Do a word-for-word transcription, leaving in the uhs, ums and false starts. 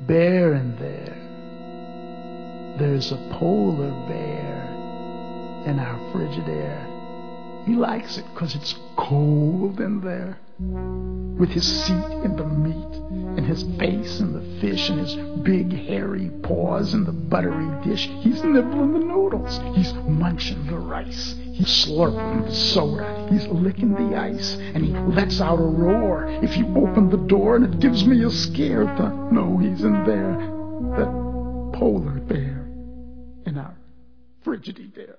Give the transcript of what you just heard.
bear in there. There's a polar bear in our Frigidaire. He likes it because it's cold in there. With his seat in the meat, and his face in the fish, and his big hairy paws in the buttery dish, he's nibbling the noodles. He's munching the rice. He's slurping the soda. He's licking the ice, and he lets out a roar if you open the door, and it gives me a scare to know he's in there. That polar bear in our Frigidaire.